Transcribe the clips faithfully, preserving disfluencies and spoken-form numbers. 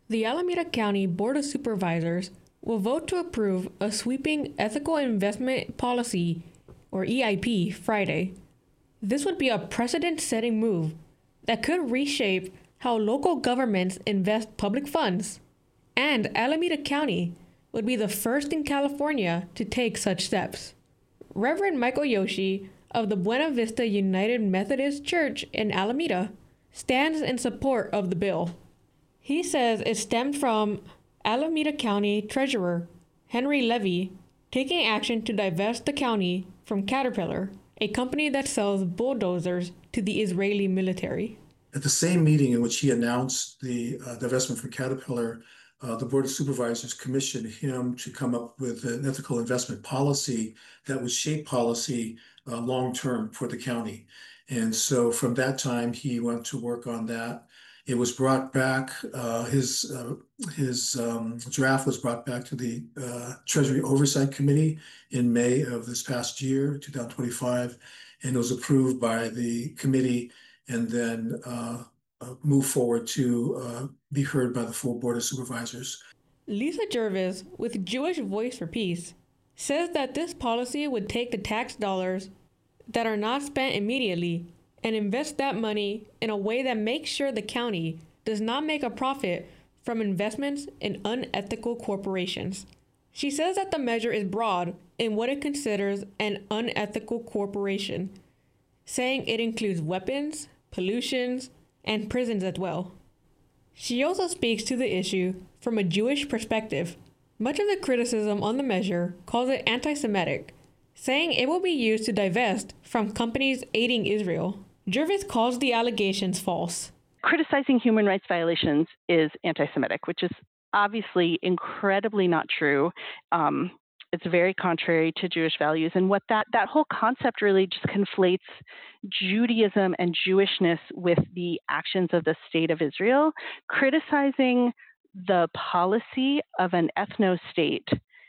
The Alameda County Board of Supervisors will vote to approve a sweeping ethical investment policy, or E I P, Friday. This would be a precedent-setting move that could reshape how local governments invest public funds, and Alameda County would be the first in California to take such steps. Reverend Michael Yoshi of the Buena Vista United Methodist Church in Alameda stands in support of the bill. He says it stemmed from Alameda County Treasurer Henry Levy taking action to divest the county from Caterpillar, a company that sells bulldozers to the Israeli military. At the same meeting in which he announced the uh, divestment from Caterpillar, uh, the Board of Supervisors commissioned him to come up with an ethical investment policy that would shape policy uh, long-term for the county. And so from that time, he went to work on that. It was brought back, uh, his uh, his um, draft was brought back to the uh, Treasury Oversight Committee in May of this past year, two thousand twenty-five, and it was approved by the committee and then uh, uh, moved forward to uh, be heard by the full Board of Supervisors. Lisa Jervis, with Jewish Voice for Peace, says that this policy would take the tax dollars that are not spent immediately and invest that money in a way that makes sure the county does not make a profit from investments in unethical corporations. She says that the measure is broad in what it considers an unethical corporation, saying it includes weapons, pollutions, and prisons as well. She also speaks to the issue from a Jewish perspective. Much of the criticism on the measure calls it anti-Semitic, saying it will be used to divest from companies aiding Israel. Jervis calls the allegations false. Criticizing human rights violations is anti-Semitic, which is obviously incredibly not true. Um, it's very contrary to Jewish values. And what that, that whole concept really just conflates Judaism and Jewishness with the actions of the state of Israel. Criticizing the policy of an ethno-state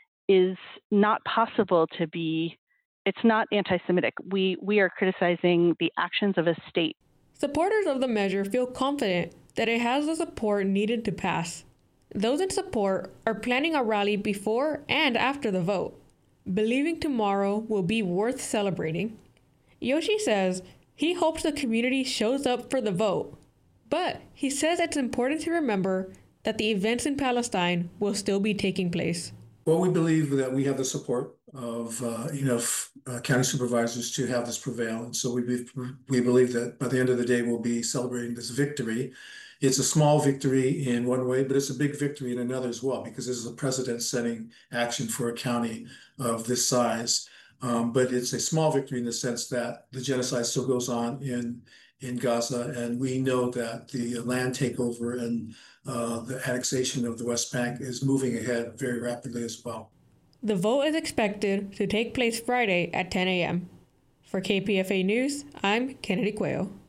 is not possible to be, it's not anti-Semitic. We, we are criticizing the actions of a state. Supporters of the measure feel confident that it has the support needed to pass. Those in support are planning a rally before and after the vote, believing tomorrow will be worth celebrating. Yoshi says he hopes the community shows up for the vote, but he says it's important to remember that the events in Palestine will still be taking place. Well, we believe that we have the support of uh, enough uh, county supervisors to have this prevail. And so we, be, we believe that by the end of the day, we'll be celebrating this victory. It's a small victory in one way, but it's a big victory in another as well, because this is a precedent-setting action for a county of this size. Um, but it's a small victory in the sense that the genocide still goes on in, in Gaza, and we know that the land takeover and uh, the annexation of the West Bank is moving ahead very rapidly as well. The vote is expected to take place Friday at ten a.m. For K P F A News, I'm Kennedy Cuello.